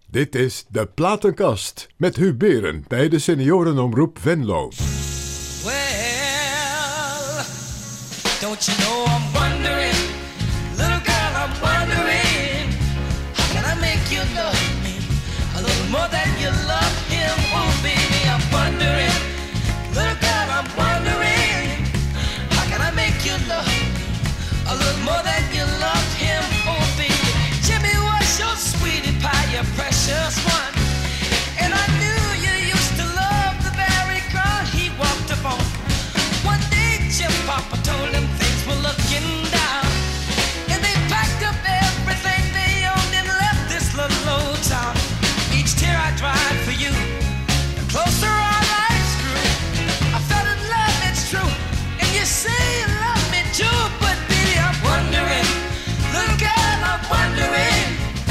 Dit is De Platenkast met Huub Beren bij de seniorenomroep Venlo. Well, don't you know I'm wondering, little girl, I'm wondering, how can I make you love me a little more than you love him? Oh, baby, I'm wondering, little girl, I'm wondering, how can I make you love me a little more than you love him? Oh, baby, Jimmy was your sweetie pie, your precious one, and I knew you used to love the very girl he walked upon. One day Jim Papa told him things were looking down, and they packed up everything they owned and left this little old town. Each tear I dried for you, the closer our lives grew. I fell in love, it's true, and you say you love me too, but baby, I'm wondering, little girl, I'm wondering,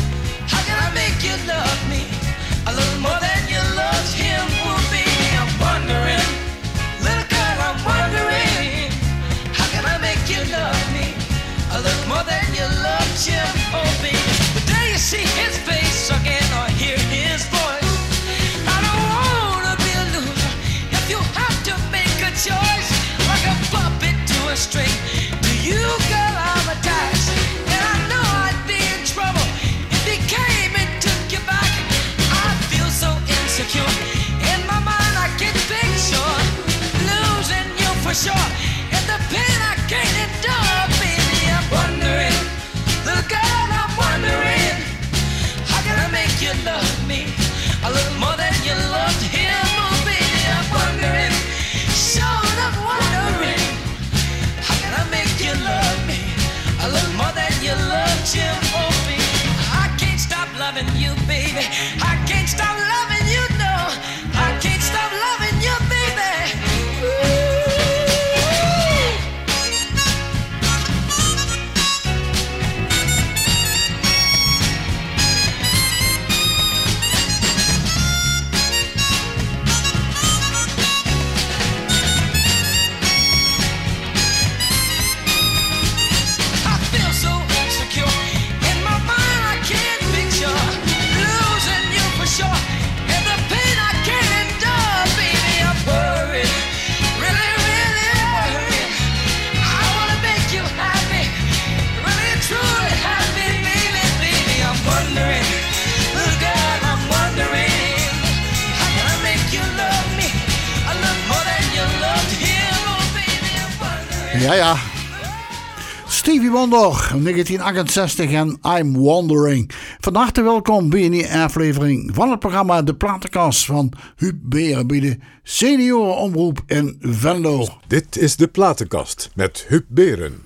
how can I make you love me a little more than you loved him? Oh, baby, I'm wondering, little girl, I'm wondering, how can I make you love me a little more than you loved him? Oh, baby, the day you see his face again or hear his voice, I don't wanna be a loser. If you have to make a choice, like a puppet to a string, to you, girl, I'm attached, and I know I'd be in trouble if he came and took you back. I feel so insecure, in my mind I can picture losing you for sure, and the pain I can't endure, baby, I'm wondering, little girl, I'm wondering, how can I make you love me a little more than you loved him? Oh, baby, I'm wondering, sure enough wondering, how can I make you love me a little more than you loved him? Oh, baby, I can't stop loving you, baby. I can't stop loving you, no. I can't stop loving you, baby. Ooh. I feel so insecure, in my mind I can't picture losing you for sure, and the pain I can't endure, baby, I'm worried, really, really worried. I wanna make you happy, really, truly happy, baby, baby, I'm wondering, little girl, I'm wondering, how can I make you love me a little more than you loved him? Oh, baby, I'm wondering. Ja, ja. Stevie Wonder, 1968 en I'm Wondering. Van harte welkom bij een nieuwe aflevering van het programma De Platenkast van Huub Beren bij de seniorenomroep in Venlo. Dit is De Platenkast met Huub Beren.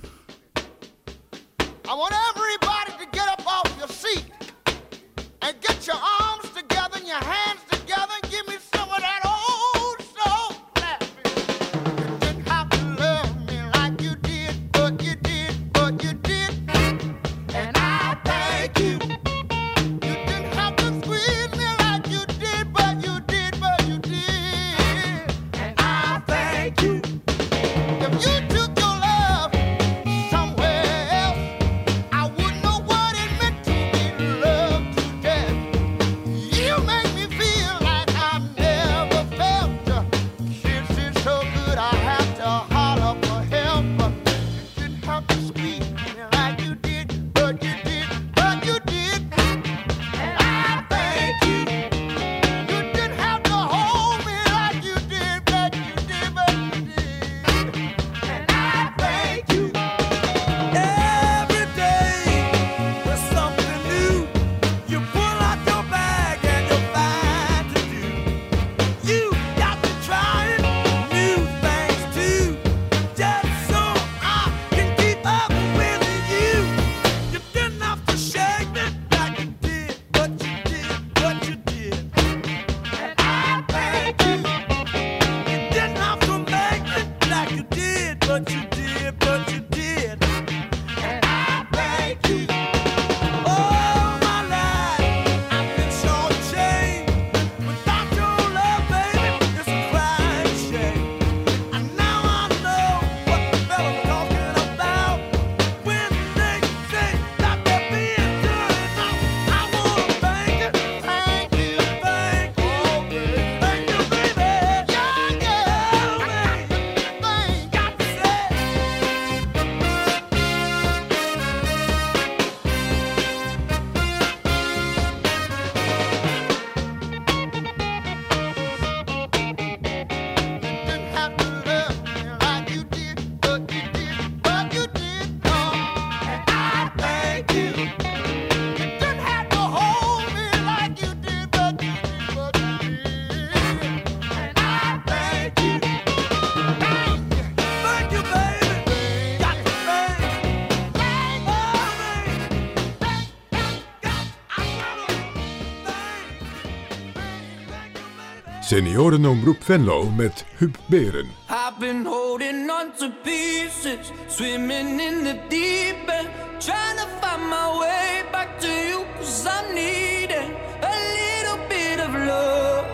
I want everybody to get up off your seat and get your arms together and your hands together and give me some of that old soul clapping. You didn't have to love me like you did, but you did, but you did. And I thank you. You didn't have to squeeze me like you did, but you did, but you did. And I thank you. If you took your love somewhere else, I wouldn't know what it meant to be loved to death. Seniorenomroep Venlo met Huub Beren. I've been holding on to pieces, swimming in the deep end, trying to find my way back to you, 'cause I'm needing a little bit of love,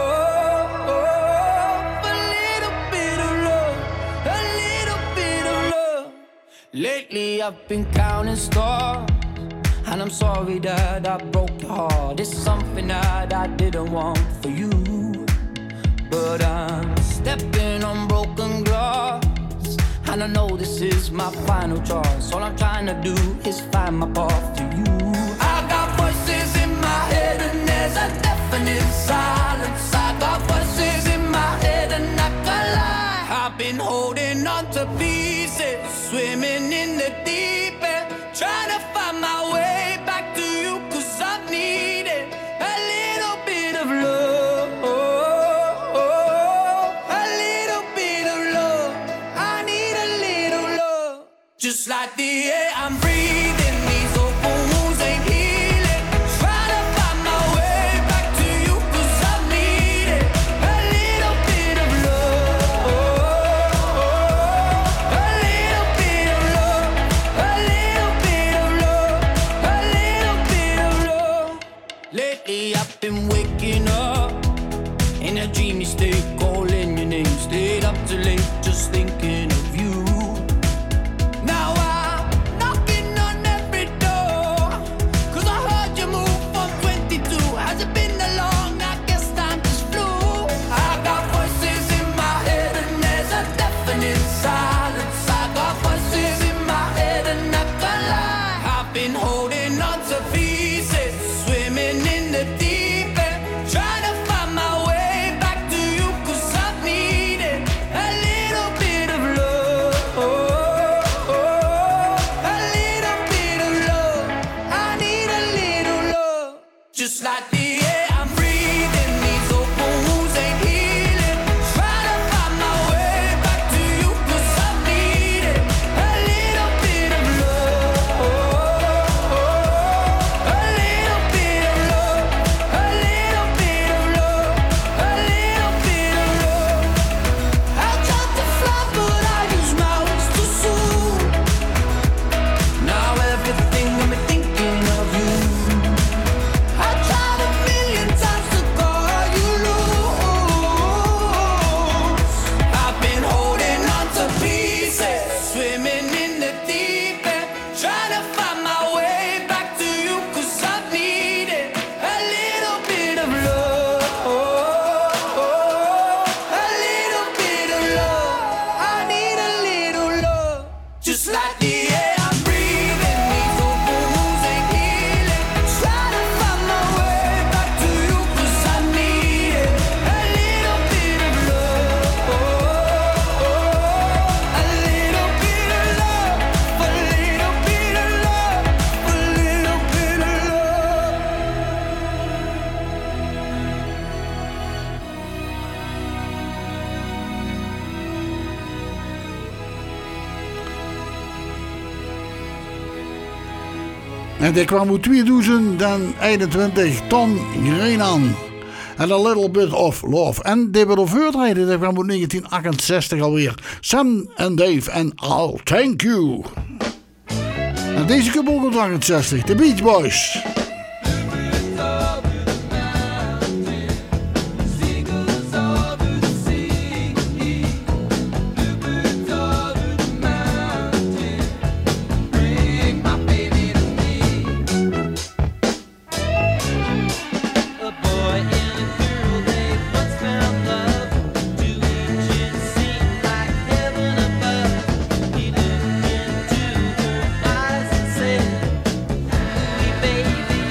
a little bit of love, a little bit of love. Lately I've been counting stars, and I'm sorry that I broke your heart. It's something that I didn't want for you, but I'm stepping on broken glass, and I know this is my final choice. All I'm trying to do is find my path to you. I got voices in my head and there's a deafening silence. I got voices in my head and I can't lie. I've been holding on to pieces, swimming in the deep end, trying to find my way back to you, 'cause I've needed a little bit of love, a little bit of love. I need a little love. Just like the air I'm breathing, these open wounds ain't healing. Try to find my way back to you, 'cause I've needed a little bit of love, a little bit of love, a little bit of love, a little bit of love. Lately I've been waking up in a dreamy state, calling your name, stayed up too late just thinking of you. Now I'm knocking on every door, 'cause I heard you move from 22. Has it been that long? I guess time just flew. I got voices in my head and there's a deafening silence. I got voices in my head and I can't lie. I've been holding on to pieces, swimming in the deep end, trying to find my way back to you, 'cause I've needed a little bit of love, a little bit of love. I need a little love. Just like the air I'm breathing, these open wounds ain't healing. Try to find my way back to you, 'cause I've needed a little bit of love, a little bit of love, a little bit of love, a little bit of love. I tried to fly but I used my wings too soon. Now everything got me thinking of you. I tried a million times to call you loose. I've been holding on to pieces, swimming in the deep end, trying to find my way back to you, 'cause I've needed a little bit of love, a little bit of love. I need a little love. Just like the air I'm breathing, these open wounds ain't healing. Try to find my way back to you, 'cause I needed a little bit of love, a little bit of love, a little bit of love, a little bit of love. En die kwam uit 2021, Ton Greenan. En A Little Bit of Love. En die werd overtreden, die kwam uit 1968 alweer. Sam en Dave en I'll Thank You. En deze kwam ook uit 68, de Beach Boys. A boy and a girl, they once found love. To each it seemed like heaven above. He looked into her eyes and said, "Hey baby,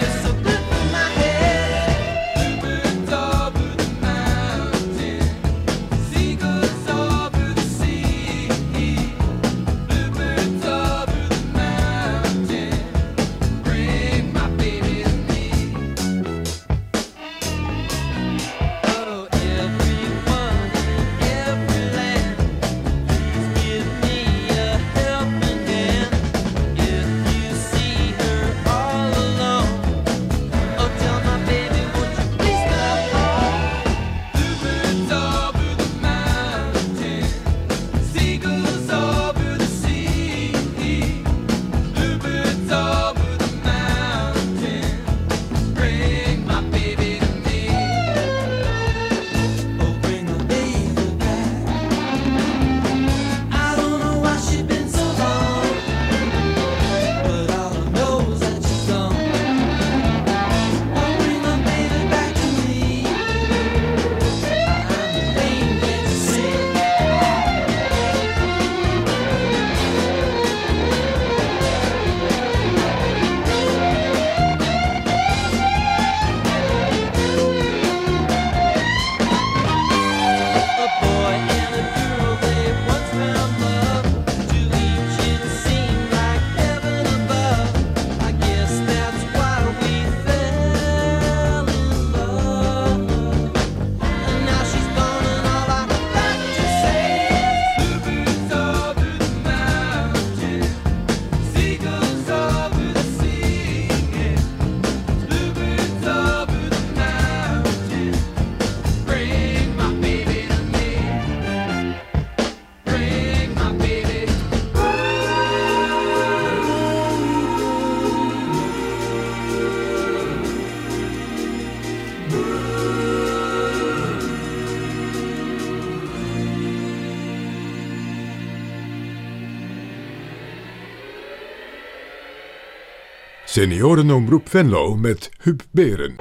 Seniorenomroep Venlo met Huub Beren.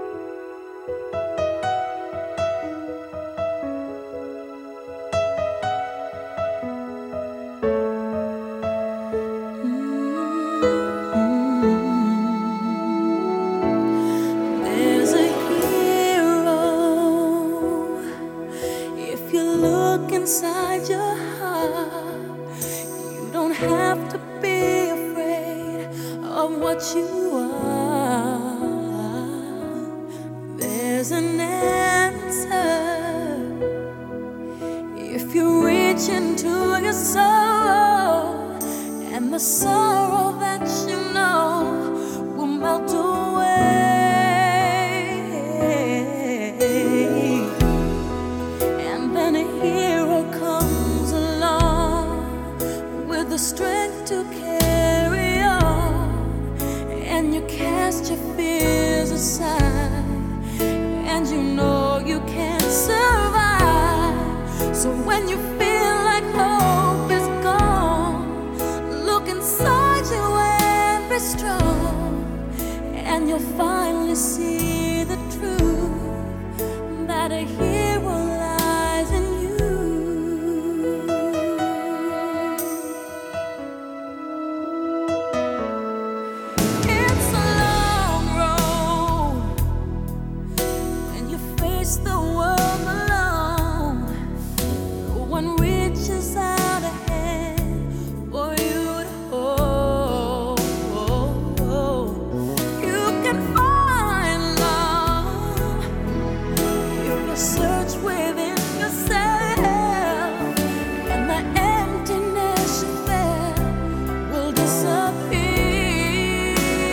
There's a hero if you look inside your heart. You don't have to be afraid of what you are. There's an answer if you reach into your soul, and the sorrow that you know will melt away. And then a hero comes along with the strength to carry on, and you cast your fears aside, and you know you can survive. So when you feel like hope is gone, look inside you and be strong, and you'll finally see the truth that a hero lies in you. It's a long road when you face the world alone. No one reaches out a hand for you to hold. You can find love if you search within yourself, and the emptiness you felt will disappear.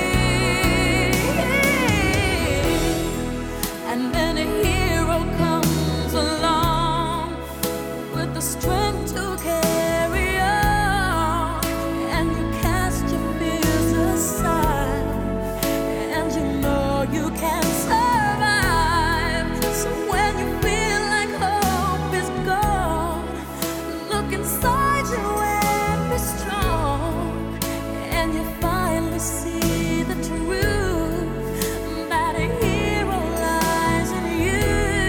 And then a hero comes along with the strength to carry on, and you cast your fears aside, and you know you can survive. So when you feel like hope is gone, look inside you and be strong, and you finally see the truth that a hero lies in you.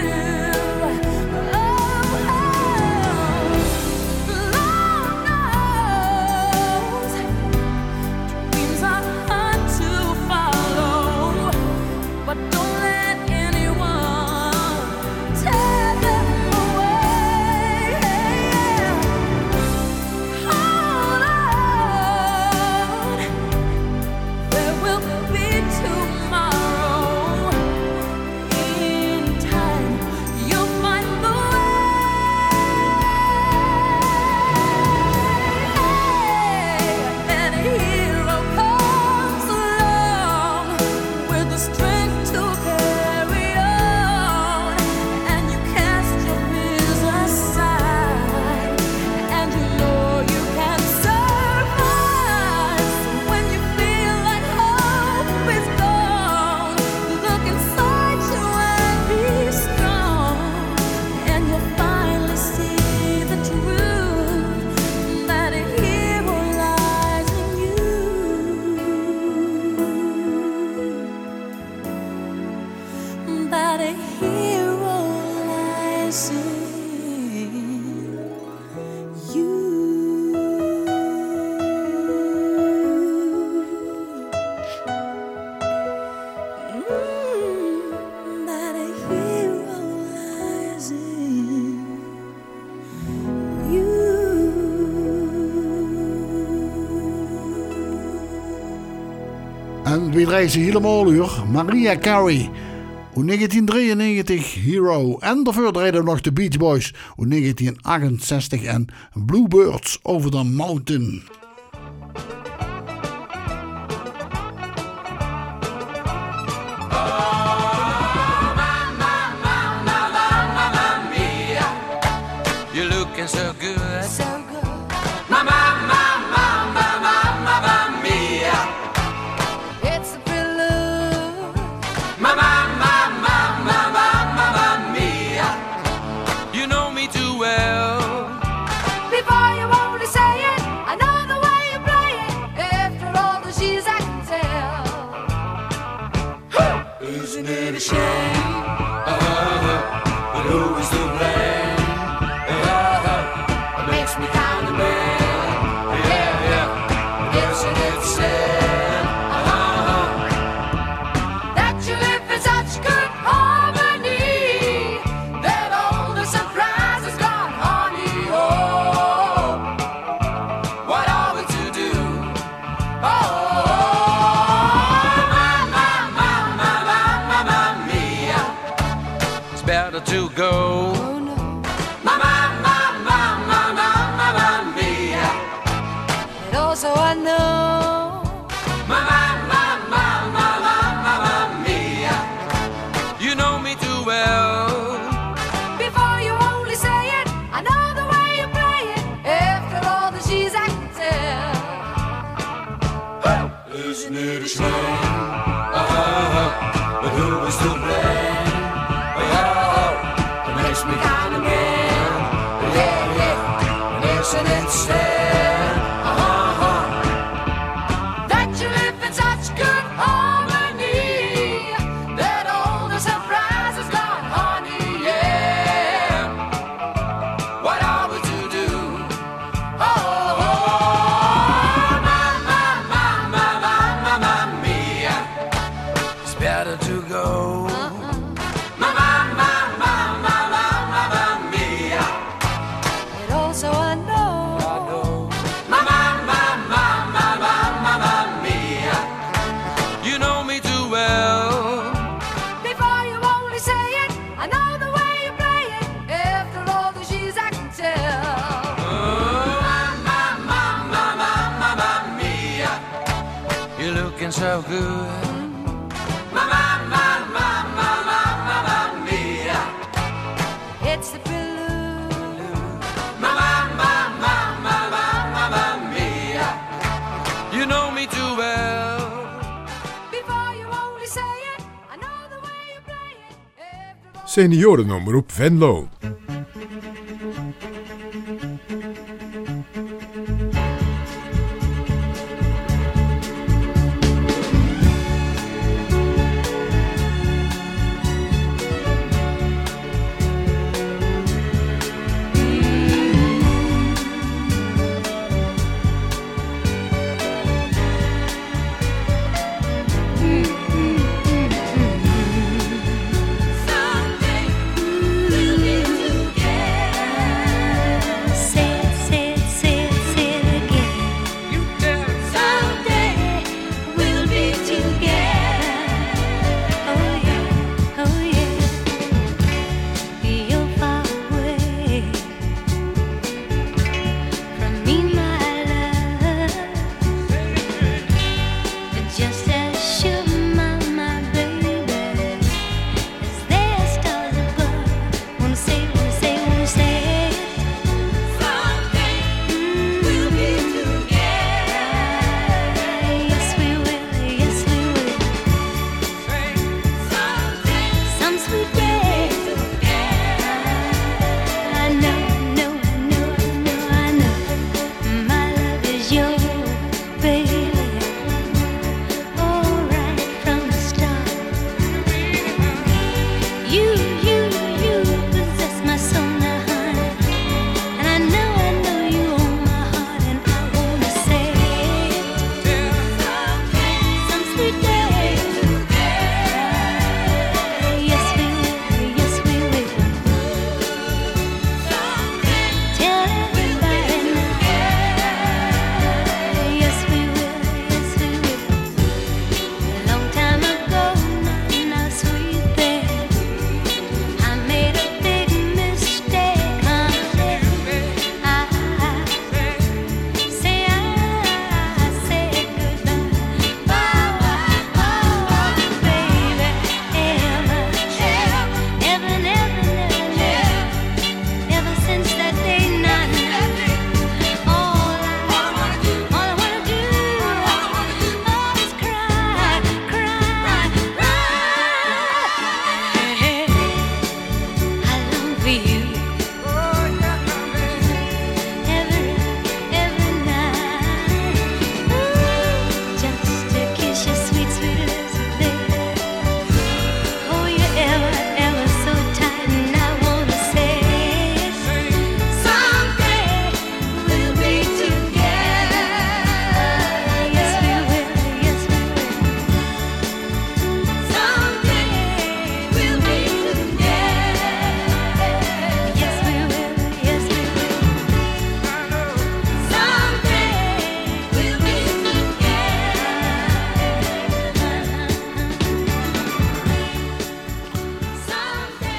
Lord knows dreams are hard to follow, but don't let anyone tear them away. Hold on, there will be tomorrow. In time, you'll find the way. And a hero comes along with the strength to carry on, and you cast your fears aside, and you know you can survive. So when you feel like hope is gone, look inside you and be strong, and you'll finally see the truth that a hero lies in you. That a hero lies in you. That a hero lies in you. En wie draait ze helemaal uur? Mariah Carey. Hoe 1993 Hero. En daarvoor draaiden nog de Beach Boys. Hoe 1968 en Bluebirds Over the Mountain. You're looking so good. So good. Mamma mia. It's a real love. Mamma mia. You know me too well. Before you only say it, I know the shame? But who is to blame? It makes me kind of mad. Yeah, yeah. Isn't it sad? That you live in such good harmony, that all the surprise is gone, honey. Oh, what are we to do? Oh, mamma mia, it's better to go. Mamma mia, and also I know. Mamma mia, you know me too well. Before you only say it, I know the way you play it. After all the she's I can tell. Isn't it a shame? But who is to blame? It makes me kind of mad. Yeah, yeah. And isn't it sad? That you live in such good harmony, that all the surprise is gone, honey. Yeah. What are we to do? Oh, mamma mia, it's better to go. Mamma mia, and also I know. Mamma mia, you know me too well. Before you only say it, I know the way you play it. After all the she's I can tell. Mamma mia, you're looking so good. Mamma mia, it's the prelude. Mamma mia, you know me too well. Before you only say it, I know the way you play it. After all Seniorenomroep Venlo. Someday we'll be together.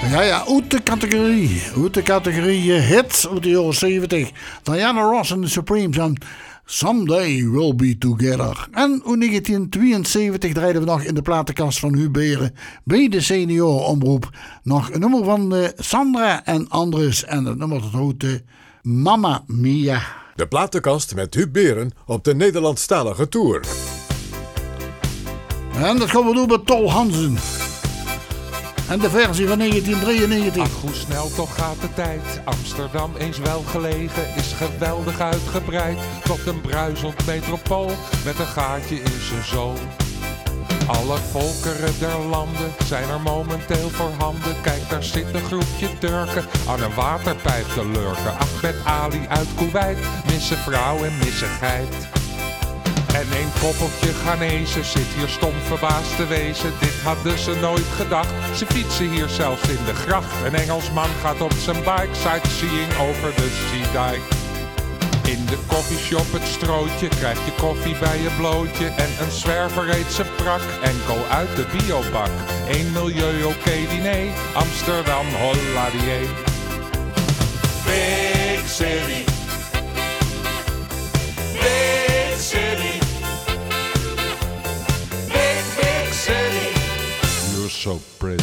Ja, uit de categorie hits uit de jaren 70. Diana Ross en de Supremes en Someday We'll Be Together. En in 1972 draaiden we nog in de platenkast van Huub Beren bij de seniorenomroep nog een nummer van Sandra en Andres. En het nummer dat heet Mamma Mia. De platenkast met Huub Beren op de Nederlandstalige tour. En dat gaan we doen met Tol Hansen. En de versie van 1993. Ach, hoe snel toch gaat de tijd. Amsterdam, eens wel gelegen, is geweldig uitgebreid tot een bruisend metropool met een gaatje in zijn zool. Alle volkeren der landen zijn er momenteel voorhanden. Kijk, daar zit een groepje Turken aan een waterpijp te lurken. Ahmed Ali uit Kuwait, missen vrouw en missigheid. En een koppeltje Ghanese zit hier stom verbaasd te wezen. Dit hadden ze nooit gedacht, ze fietsen hier zelfs in de gracht. Een Engelsman gaat op zijn bike sightseeing over de Zeedijk. In de koffieshop het strootje, krijg je koffie bij je blootje. En een zwerver eet zijn prak, enkel uit de biobak. 1 milieu oké diner, Amsterdam holladier. Big city, big city. You're so pretty.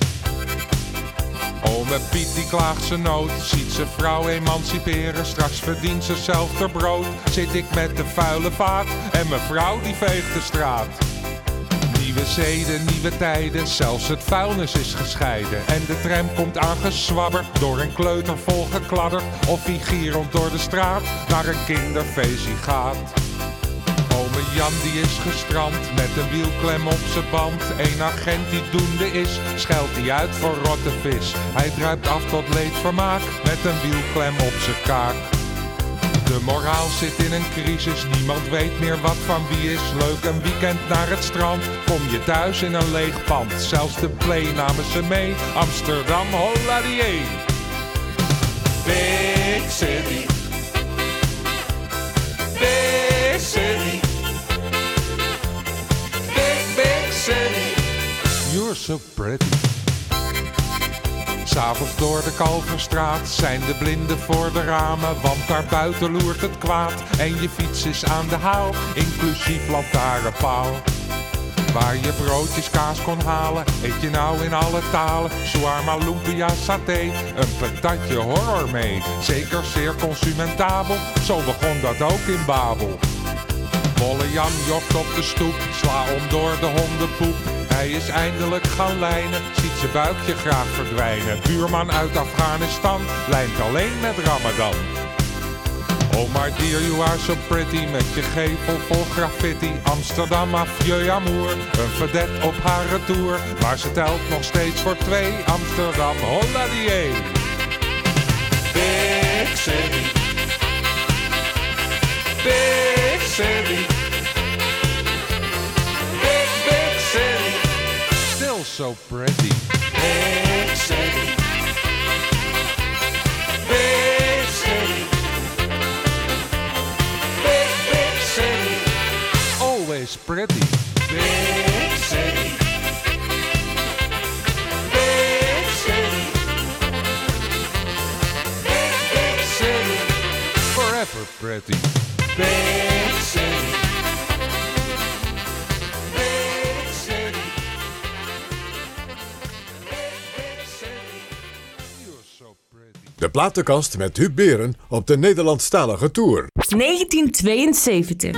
Ome Piet die klaagt zijn nood, ziet zijn vrouw emanciperen. Straks verdient ze zelf haar brood. Zit ik met de vuile vaat en mijn vrouw die veegt de straat. Nieuwe zeden, nieuwe tijden, zelfs het vuilnis is gescheiden. En de tram komt aangeswabberd, door een kleuter volgekladderd. Of vigierend door de straat, naar een kinderfeestje gaat. Ome Jan die is gestrand, met een wielklem op zijn band. Eén agent die doende is, scheldt hij uit voor rotte vis. Hij druipt af tot leedvermaak, met een wielklem op zijn kaak. De moraal zit in een crisis, niemand weet meer wat van wie is. Leuk een weekend naar het strand, kom je thuis in een leeg pand. Zelfs de play namen ze mee, Amsterdam holladier. Big city, big city, big city. You're so pretty. S'avonds door de Kalverstraat zijn de blinden voor de ramen, want daar buiten loert het kwaad. En je fiets is aan de haal, inclusief lantaarnpaal. Waar je broodjes kaas kon halen, eet je nou in alle talen. Shawarma, lumpia, saté, een patatje horror mee. Zeker zeer consumentabel, zo begon dat ook in Babel. Bolle Jan jokt op de stoep, sla om door de hondenpoep. Hij is eindelijk gaan lijnen, ziet zijn buikje graag verdwijnen. Buurman uit Afghanistan lijnt alleen met Ramadan. Oh my dear, you are so pretty, met je gevel vol graffiti. Amsterdam, vieux amour, een vedette op haar retour. Maar ze telt nog steeds voor 2, Amsterdam holladier. Big city, big city, big city, still so pretty. Big city, big city, big city, always pretty. Big city, big city, big city, forever pretty. Big city, big city, big city, you're so pretty. De platenkast met Huub Beren op de Nederlandstalige tour. 1972.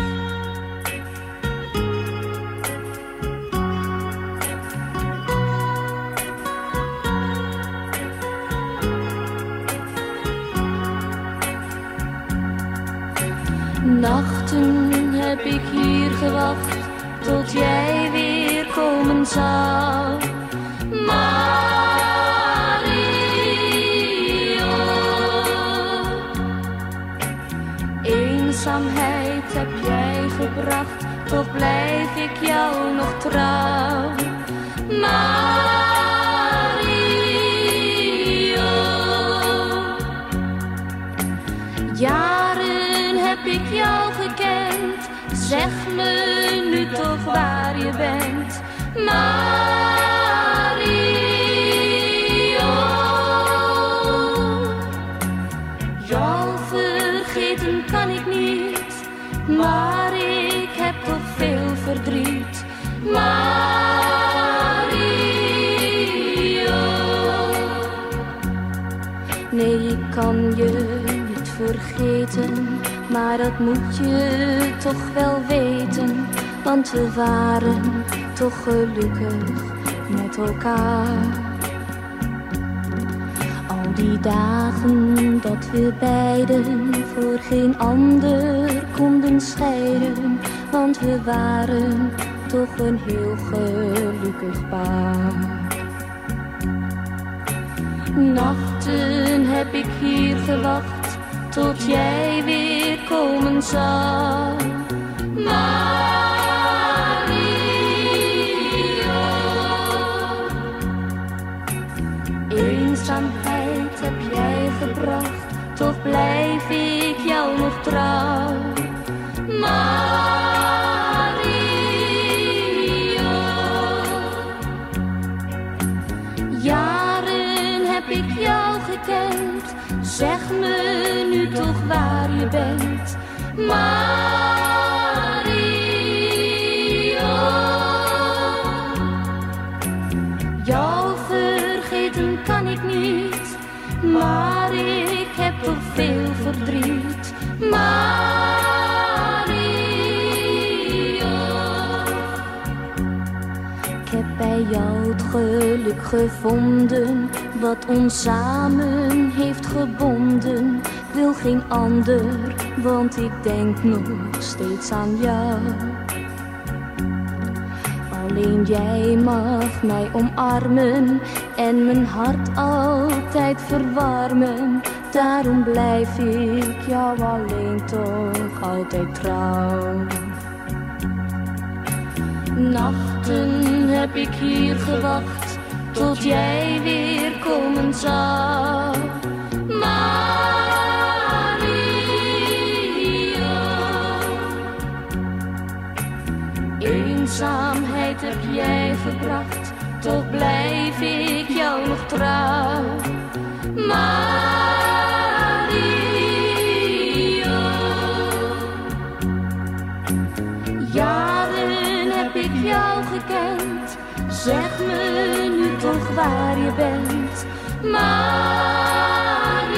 Nachten heb ik hier gewacht tot jij weer komen zou. Mario, eenzaamheid heb jij gebracht, toch blijf ik jou nog trouw. Mario, jaren heb ik jou gekend, zeg me nu toch waar je bent. Mario, kan je niet vergeten, maar dat moet je toch wel weten, want we waren toch gelukkig met elkaar. Al die dagen dat we beiden voor geen ander konden scheiden, want we waren toch een heel gelukkig paar. Nachten heb ik hier gewacht tot jij weer komen zou, Mario. Eenzaamheid heb jij gebracht, toch blijf ik jou nog trouw, Mario. Jaren heb ik jou gekend, zeg me nu toch waar je bent, Mario. Jou vergeten kan ik niet, maar ik heb toch veel verdriet, Mario. Ik heb bij jou het geluk gevonden, wat ons samen heeft gebonden. Ik wil geen ander, want ik denk nog steeds aan jou. Alleen jij mag mij omarmen en mijn hart altijd verwarmen. Daarom blijf ik jou alleen toch altijd trouw. Nachten heb ik hier gewacht tot jij weer komen zou, Mario. Eenzaamheid heb jij gebracht, toch blijf ik jou nog trouw, Mario. Jaren heb ik jou gekend, zeg me nu toch waar je bent, Mario.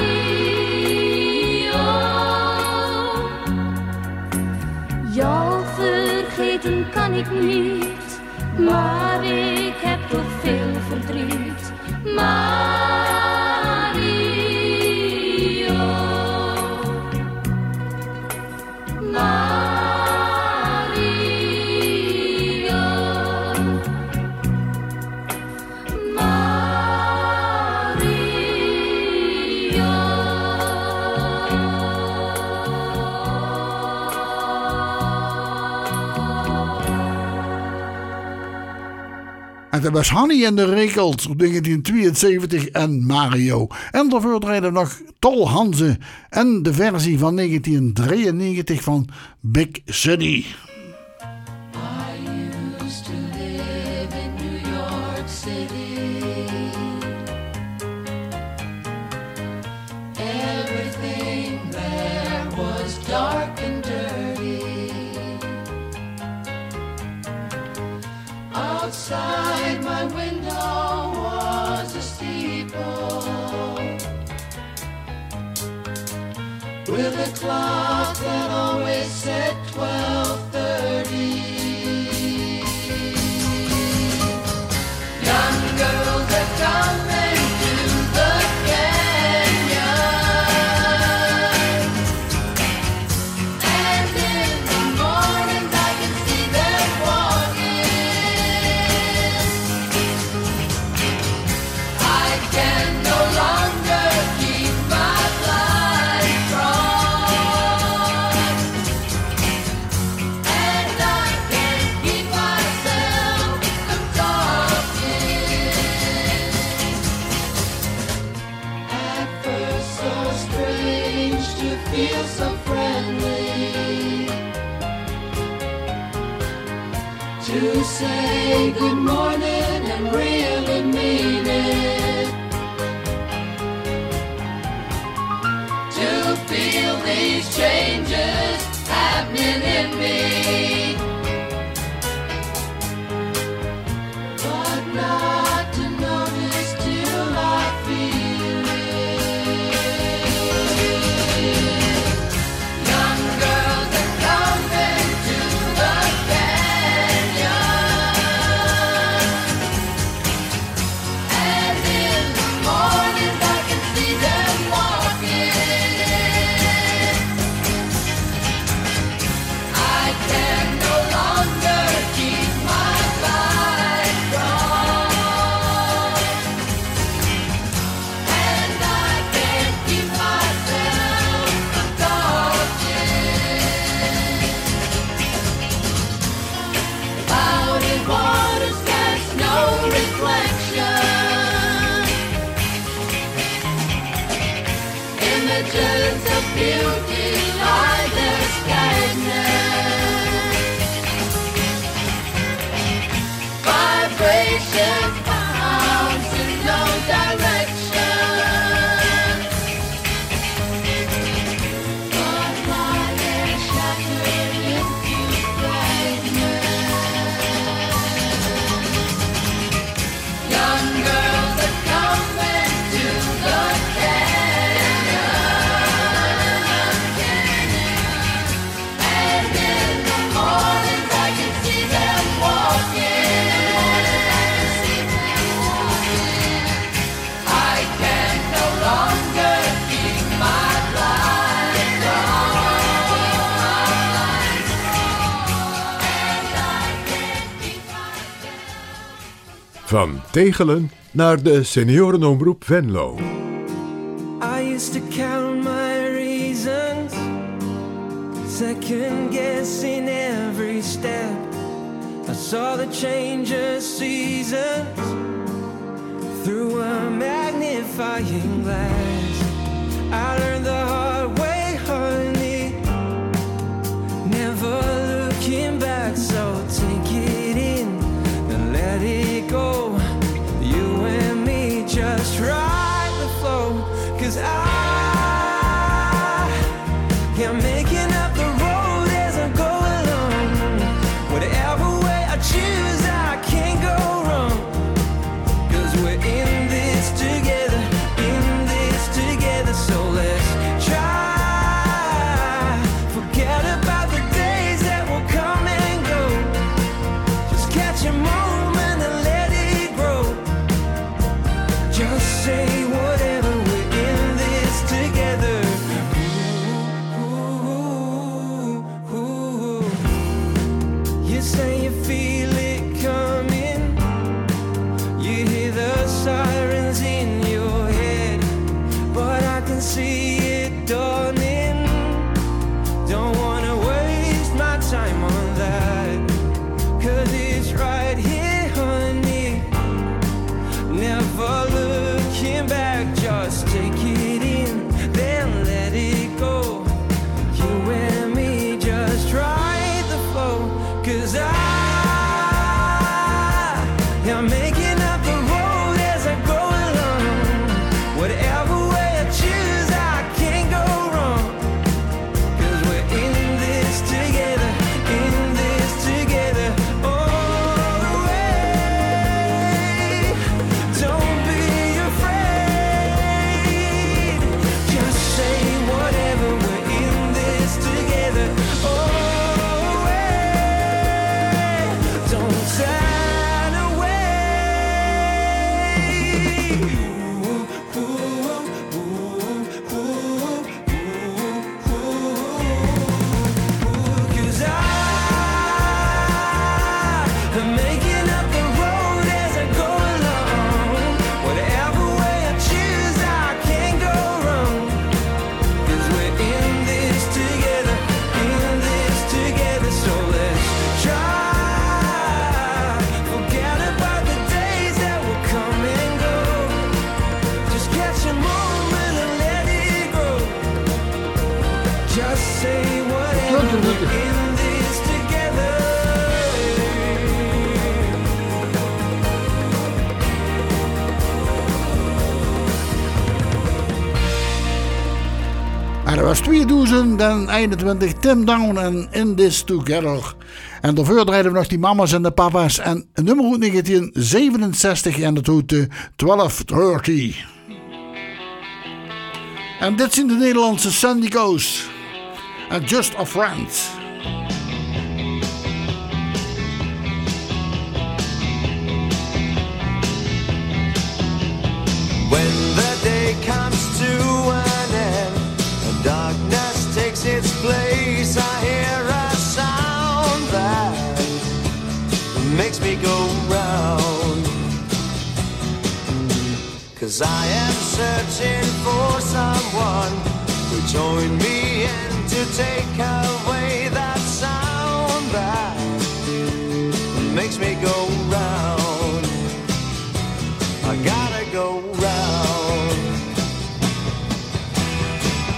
Jou vergeten kan ik niet, maar ik heb toch veel verdriet, Mario. Mario. En dat was Hanny en de Rekels 1972 en Mario. En daarvoor draaiden nog Tol Hanze en de versie van 1993 van Big City. Outside my window was a steeple with a clock that always said 12:30. Young girls are coming to the canyon, and in the mornings I can see them walking. I can no longer keep my blind crossed, and I can't keep myself from talking. At first so strange to feel so friendly, to say good morning and really mean it, to feel these changes happening in me, but not to notice till I feel it. visions of beauty lie there stagnant. Vibration bounds in no direction. But while they're shattered into fragments, young girls are coming to the canyon. And in the mornings I can see them walking. I can no longer keep my blind on. And I can't keep myself. Van Tegelen naar de seniorenomroep Venlo. I used to count my reasons, second guessing every step. I saw the change of seasons through a magnifying glass. I learned the hard way, honey, never looking back. So take it in and let it go. You and me just ride the flow. 'Cause I'm making up the road as I go along. Whatever way I choose, I can't go wrong. 'Cause we're in this together, so let's try. Forget about the days that will come and go. Just catch a moment and let it grow. Just say whatever, we're in this together. Ooh, ooh, ooh. You say you feel it coming. You hear the sirens in your head, but I can see it dawning. Don't wanna waste my time on that, 'cause it's right here, honey. Never looking back, just take it in, then let it go. You and me just ride the flow. 'Cause I'm making up the road as I go along. Whatever way I choose, I can't go wrong. 'Cause we're in this together, all the way. Don't be afraid, just say whatever, we're in this together, all the way. Don't turn away. Ooh, ooh, ooh, ooh, ooh, ooh. 'Cause I'm making up the road as I go along. Whatever way I choose, I can't go wrong. 'Cause we're in this together, so let's try. Forget about the days that will come and go. Just catch a moment and let it grow. Just say whatever, we're in this together. En dat was 2021, Tim Down en In This Together. En daarvoor draaiden we nog die mama's en de papa's. En een nummer uit 1967 en dat heette 1230. En dit zijn de Nederlandse Sandy Coast. En Just a Friend. When the day comes to an end and darkness takes its place, I hear a sound that makes me go round. 'Cause I am searching for someone to join me and to take away that sound that makes me go round. I gotta go round.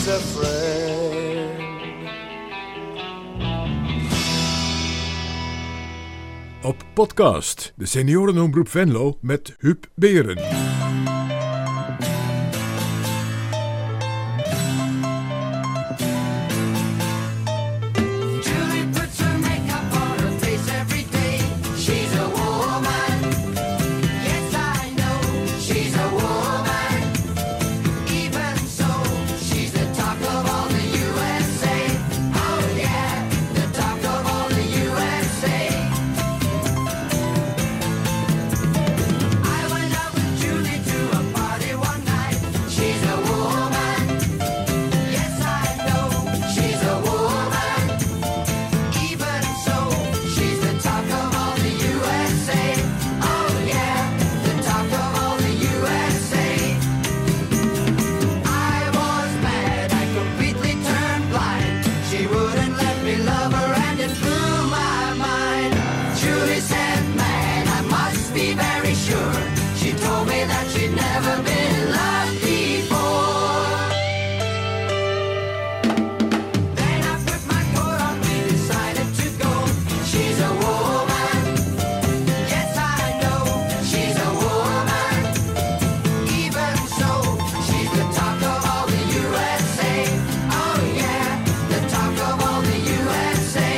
a friend. Op podcast de Seniorenomroep Venlo met Huub Beren. Julie puts her makeup on her face every day. She's a woman. Yes, I know she's a woman. Even so, she's the talk of all the USA. Oh yeah, the talk of all the USA. I went out with Julie to a party one night. She's a woman. Yes, I know she's a woman. Even so, she's the talk of all the USA. Oh yeah, the talk of all the USA. I was mad, I completely turned blind. She wouldn't let me love her and it blew my mind. Julie said, man, I must be very sure. She told me that she'd never been loved before. Then I put my coat on, we decided to go. She's a woman. Yes, I know she's a woman. Even so, she's the talk of all the USA. Oh yeah, the talk of all the USA.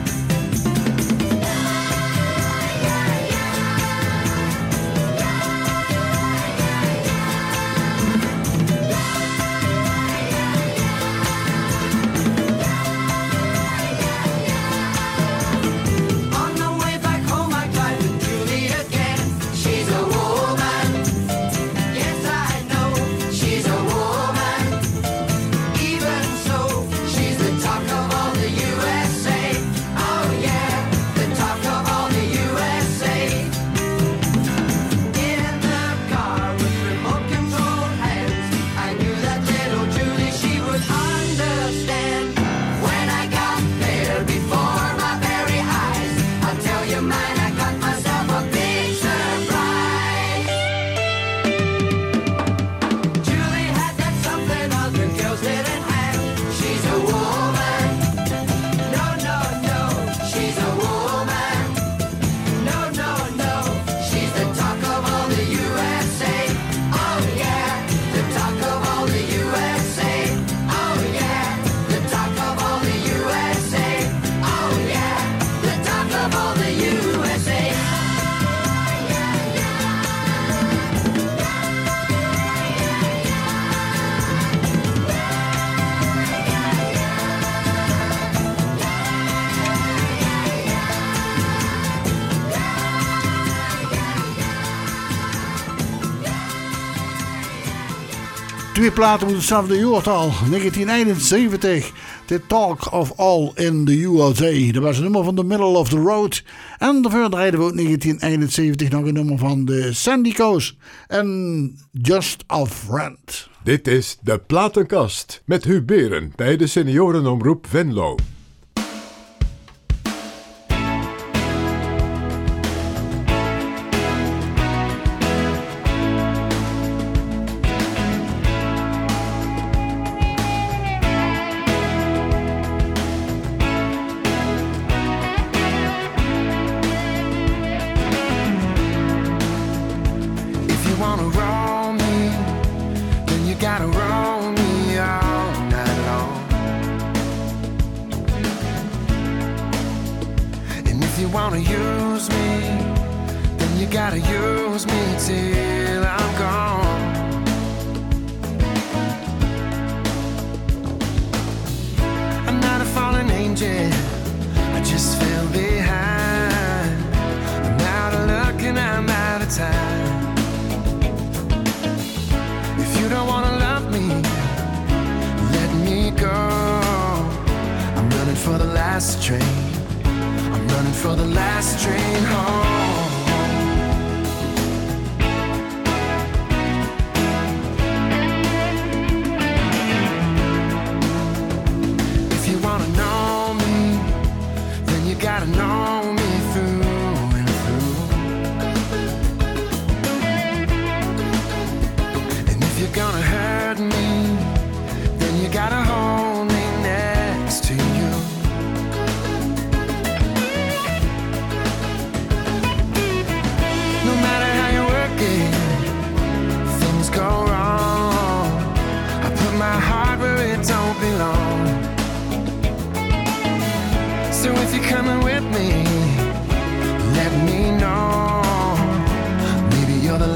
On the way back home, I cried with Julie again. She's a woman. Yes, I know she's a woman. Even so, she's the talk of all the USA. Oh yeah, the talk of all the USA. In the car with remote control hands, I knew that little Julie, she would understand. When I got there before my very eyes, I'll tell you, man, I got myself a big surprise. Julie had that something other girls didn't have. She's a woman. No, no, no, she's a woman. No, no, no, she's the talk of all the USA. Oh yeah, the talk of all the USA. Oh yeah, the talk of all the USA. Oh yeah, the talk of all the USA. Twee platen met hetzelfde jaartal, 1971. The Talk of All in the USA. Dat was een nummer van The Middle of the Road. En daarvoor draaiden we ook 1971 nog een nummer van de Sandico's. En Just a Friend. Dit is de Platenkast met Huub Beren bij de Seniorenomroep Venlo. If you wanna roll me, then you gotta roll me all night long. And if you wanna use me, then you gotta use me till I'm gone. I'm not a fallen angel, I just fell behind. I'm out of luck and I'm out of time. If you don't wanna love me, let me go. I'm running for the last train. I'm running for the last train home. If you wanna know me, then you gotta know me through and through. And if you're gonna hurt me, then you gotta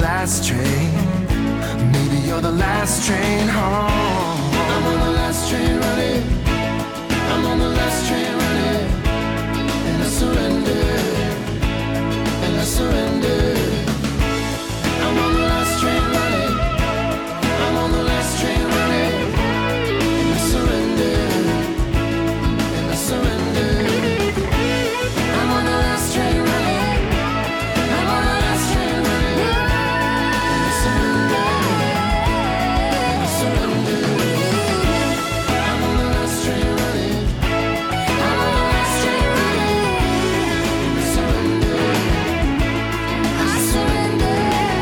last train. Maybe you're the last train home. I'm on the last train running. I'm on the last train running. And I surrender. And I surrender. I'm on the last train running. I'm on the last train running. And I surrender. And I surrender. I'm on the last train running. I'm on the last train running. And I surrender. And I surrender. I'm on the last train running. I'm on the last train running. And I surrender. I surrender.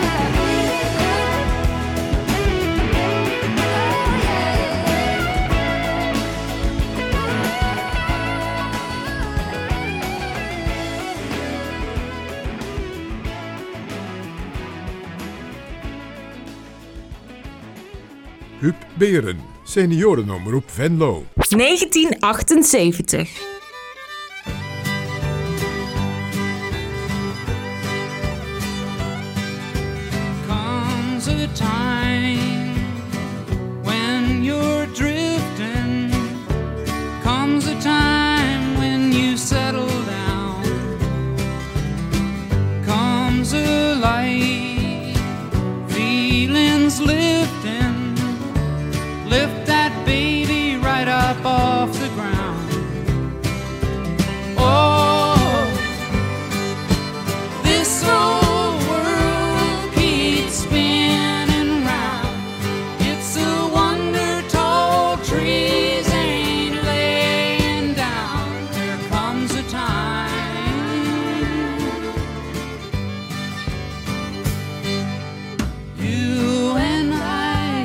Huub Beren, seniorenomroep Venlo. 1978. Comes a time when you're drifting. Comes a time when you settle down. Comes a light, feelings lifting. Lift that baby right up off the ground. Oh, this old world keeps spinning round. It's a wonder tall trees ain't laying down. There comes a time you and I,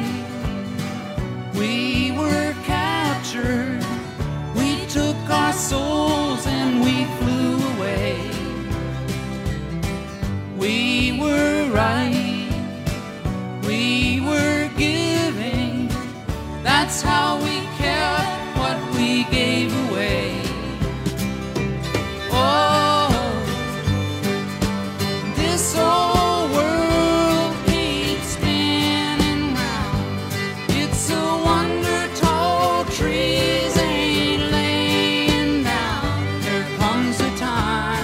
we were captured. We took our souls and we flew away. We were right, we were giving. That's how we kept what we gave away. Oh, this old world keeps spinning round. It's a wonder tall trees ain't laying down. There comes a time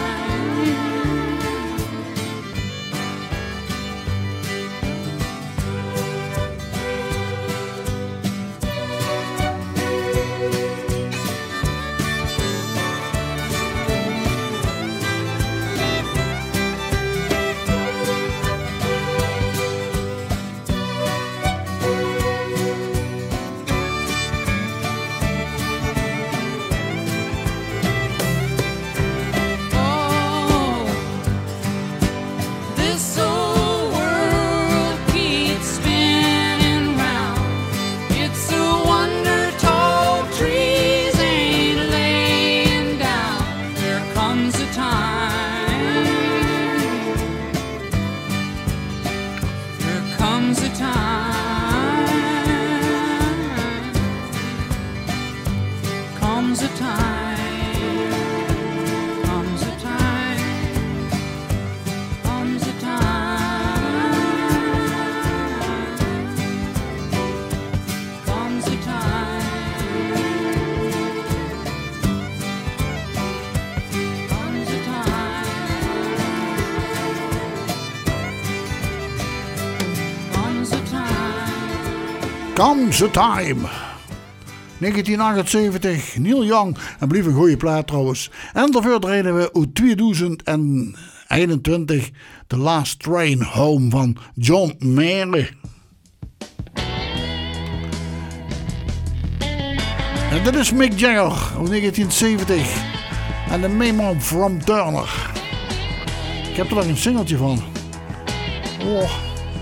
Comes a Time. 1978, Neil Young. En blief een goede plaat trouwens. En daarvoor reden we uit 2021 The Last Train Home van John Mayer. En dit is Mick Jagger uit 1970. En de Memo from Turner. Ik heb er nog een singeltje van. Oh.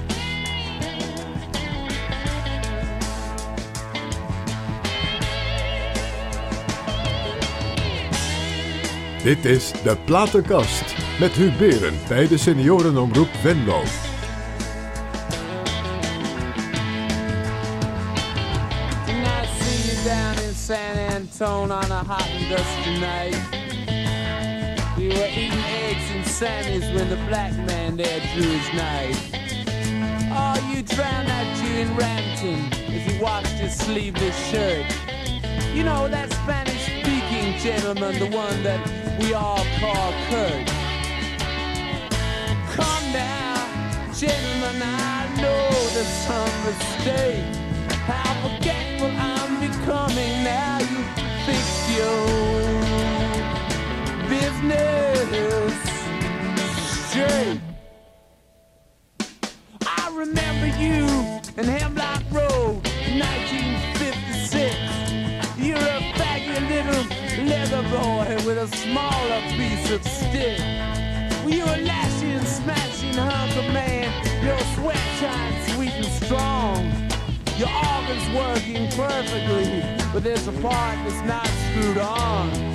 Dit is De Platenkast met Huub Beren bij de seniorenomroep Venlo. Tonight see you down in San Antone on a hot and dusty night. We were eating eggs and Sammy's when the black man there drew his knife. in ranting as he washed his sleeveless shirt. You know, that Spanish-speaking gentleman, the one that we all call Kurt. Come now, gentlemen, I know there's some mistake. How forgetful I'm becoming now. You fix your business straight. I remember you in Hemlock Road in 1956. You're a faggy little leather boy with a smaller piece of stick. Well, you're a lashing, smashing hunk of man. Your sweat shines sweet and strong. Your organ's working perfectly, but there's a part that's not screwed on.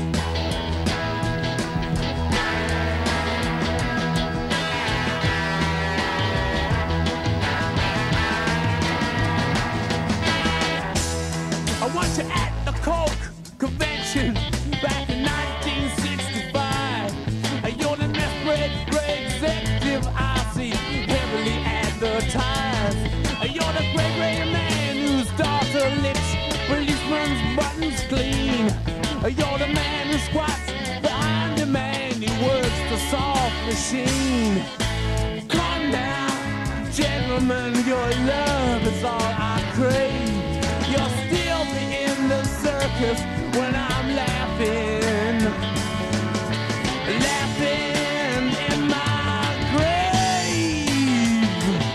I want you at the Coke convention back in 1965. You're the great executive I see heavily advertised. You're the great man whose daughter licks policeman's buttons clean. You're the man who squats behind the man who works the soft machine. Calm down, gentlemen, your love is all I crave. You'll still be in the circus when I'm laughing in my grave.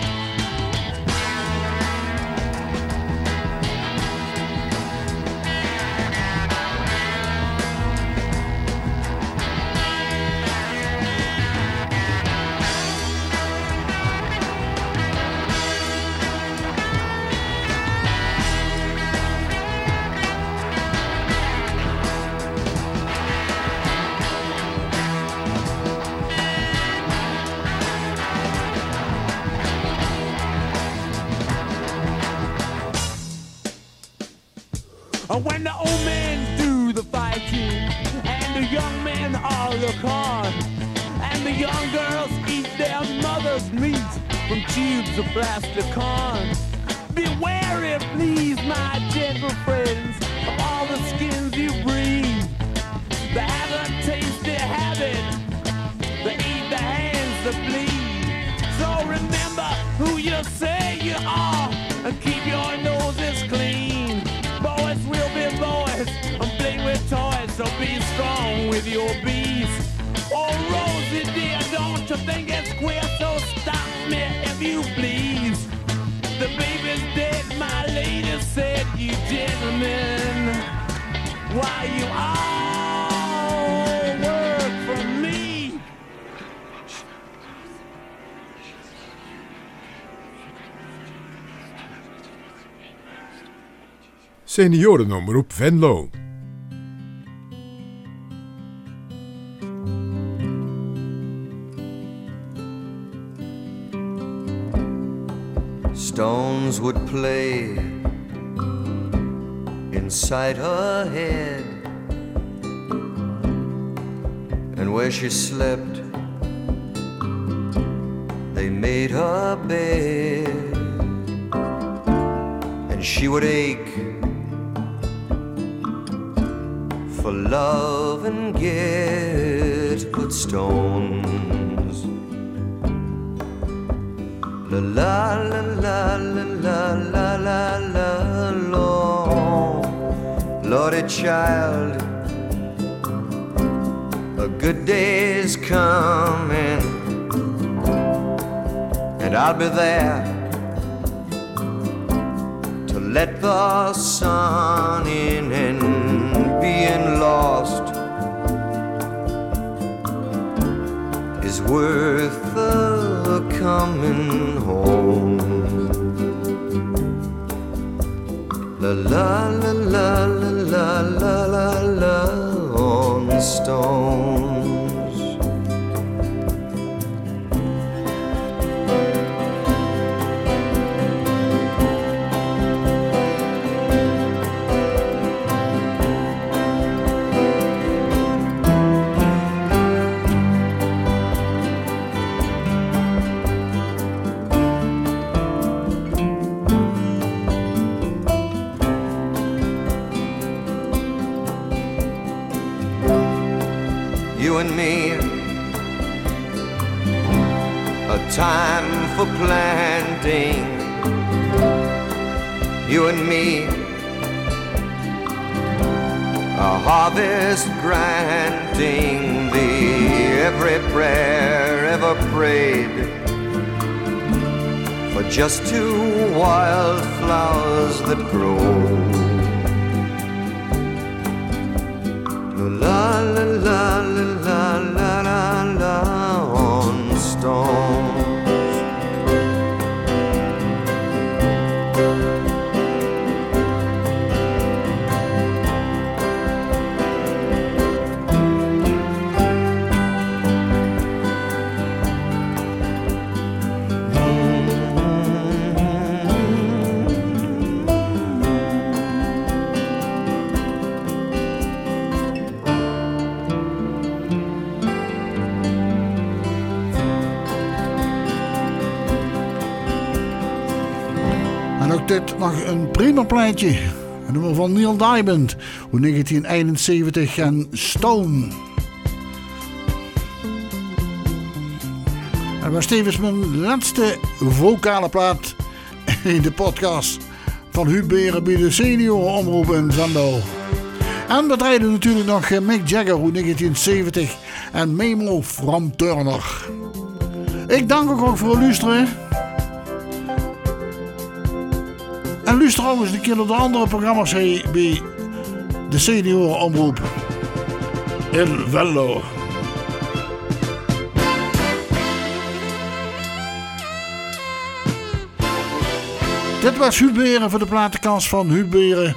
When the old men do the fighting and the young men all look on, and the young girls eat their mother's meat from tubes of plastic corn. Be wary, please, my gentle friends, of all the skins you breathe. They have a tasty habit, they eat the hands that bleed. So remember who you say you are and keep your noses clean. Boys will be boys and play with toys, so be strong with your bees. Oh, Rosie dear, don't you think it's queer? So stop me if you please. The baby's dead, my lady said, you gentlemen, why you all work for me? Seniorenomroep Venlo. Stones would play inside her head, and where she slept they made her bed, and she would ache for love and get good stones. La la la la la la la la Lord, Lordy child, a good day's coming, and I'll be there to let the sun in, and being lost is worth the coming home. La la la la la la la la on the stones. and me, a time for planting. You and me, a harvest granting thee every prayer ever prayed for just two wildflowers that grow. La la la la la la la on stones. Dit nog een prima plaatje. Een nummer van Neil Diamond. 1971 en Stone. En was tevens mijn laatste vocale plaat in de podcast van Huub Beren bij de seniorenomroep in Venlo. En we draaiden natuurlijk nog Mick Jagger 1970 en Memo from Turner. Ik dank ook voor het luisteren. En luister ook eens een keer naar de andere programma's bij de seniorenomroep in Venlo. Dit was Huub Beren voor de platenkast van Huub Beren.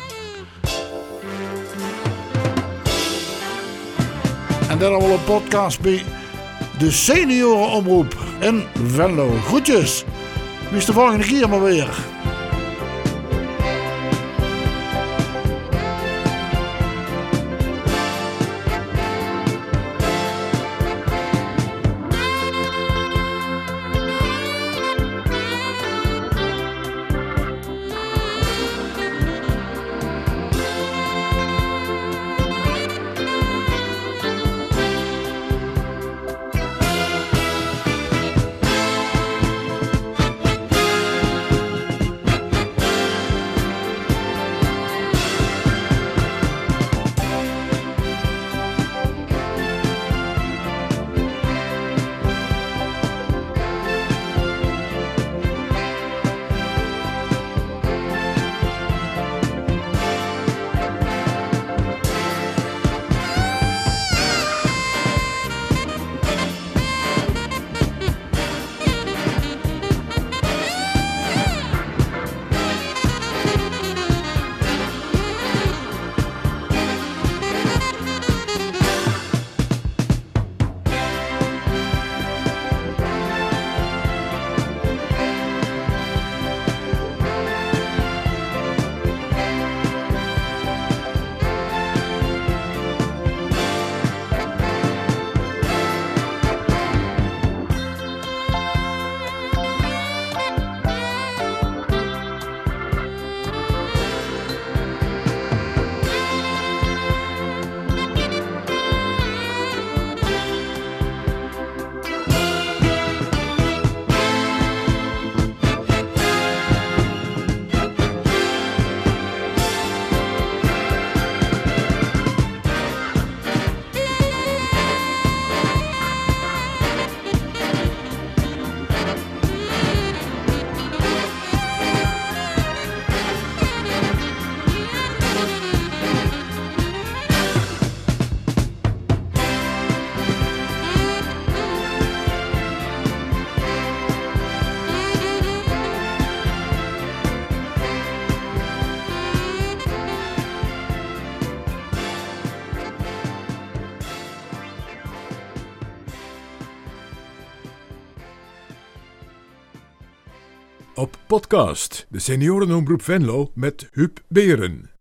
En dan allemaal een podcast bij de seniorenomroep in Venlo. Groetjes. Bis de volgende keer maar weer. Op podcast, de seniorenomroep Venlo met Huub Beren.